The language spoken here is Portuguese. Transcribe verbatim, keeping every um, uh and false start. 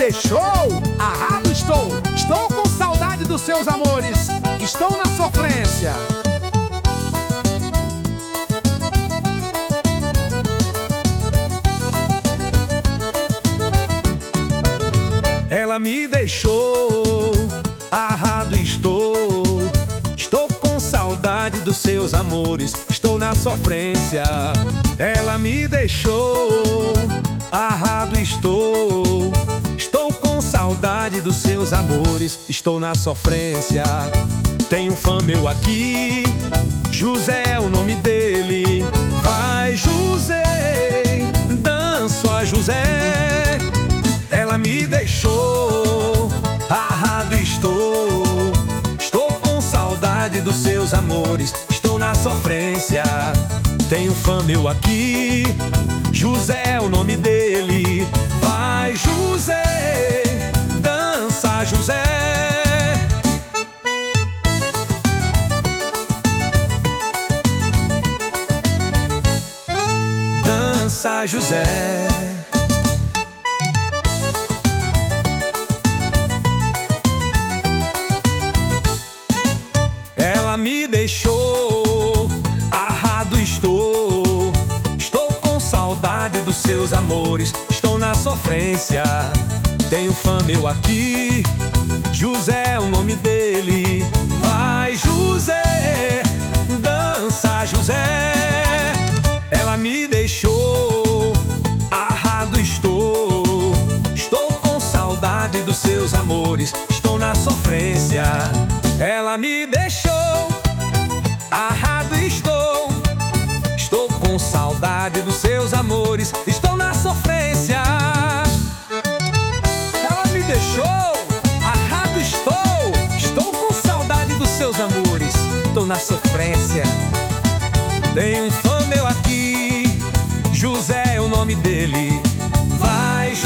deixou, arrado estou. Estou com saudade dos seus amores, estou na sofrência. Ela me deixou, arrado estou. Estou com saudade dos seus amores, estou na sofrência. Ela me deixou, arrado estou. Estou com saudade dos seus amores, estou na sofrência. Tem um fã meu aqui, José é o nome dele. Vai José, danço a José. Ela me deixou, arrado estou. Estou com saudade dos seus amores, estou na sofrência. Tem um fã meu aqui, José é o nome dele. Vai José, dança José. Dança José. Ela me deixou, arrado estou. Estou com saudade dos seus amores, estou na sofrência. Tem um fã meu aqui, José é o nome dele. Vai José, dança José. Ela me deixou, arrado estou. Estou com saudade dos seus amores, estou na sofrência. Ela me deixou, arrado estou. Estou com saudade dos seus amores, estou na sofrência. Ela me deixou, arrado estou. Estou com saudade dos seus amores, estou na sofrência. Tem um fã meu aqui, José é o nome dele. Vai